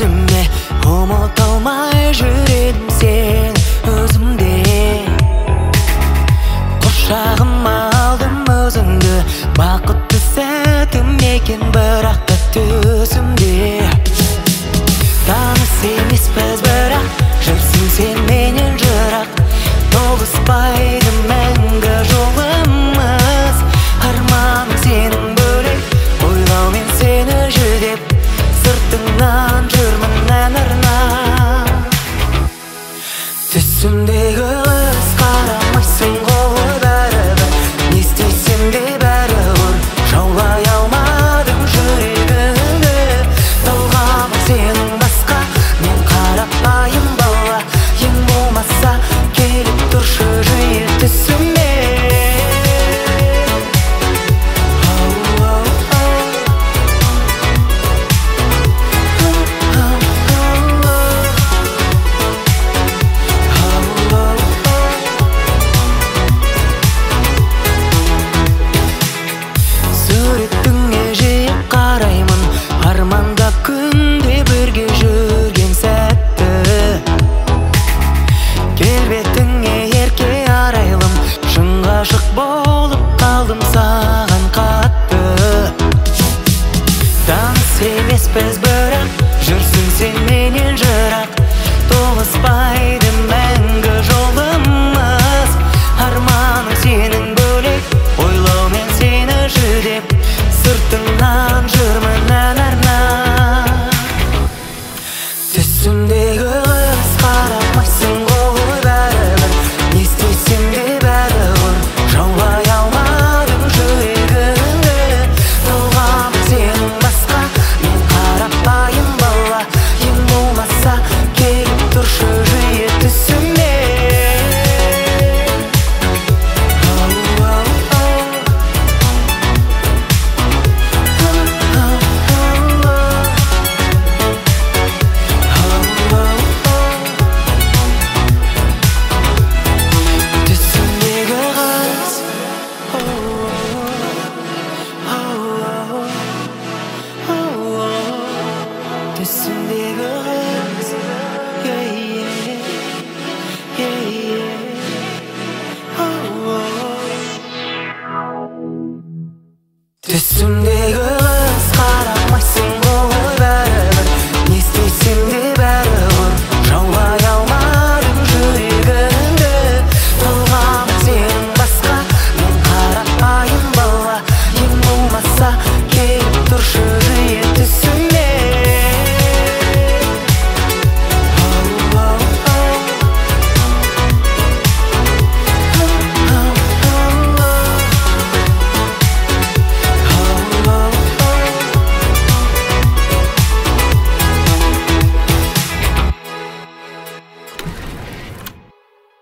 түсімде ұмыта алмай жүремін сен өзімде. Құшағыма алдым өзіңді, бақытты сәтім екен бірақ та түсімде. Таныс емеспіз бірақ жүрсің сен менен жырақ, тоғыспайды мәңгі жолымыз. Арманым сенің бөлек, ойлаумен сені жүдеп, сыртыңнан жүрмін ән арнап. Түсімдегі қыз қарамайсың ғой бәрібір, не істесем де бәрібір жаулай алмадым жүрегімді. Талғамым сенің басқа, мен қарапайым бала, ең болмаса келіп тұршы жиі түсіме. Суретіңе жиі қараймын, армандап күнде бірге жүрген сәтті. Келбетіңе ерке арайлым, шын ғашық болып қалдым саған қатты. Таныс емеспіз бірақ жүрсің сен менен жырақ, тоғыспайды мәңгі жолымыз. Арманым сенің бөлек, ойлаумен сені жүдеп, сыртыңнан жүрмін ән арнап. Түсімдегі қыз қарамайсың ғой бәрібір, не істесем де бәрібір жаулай алмадым жүрегімді. Талғамым сенің басқа, мен қарапайым бала, ең болмаса келіп тұршы жиі түсіме. Түсімдегі қыз, түсімдегі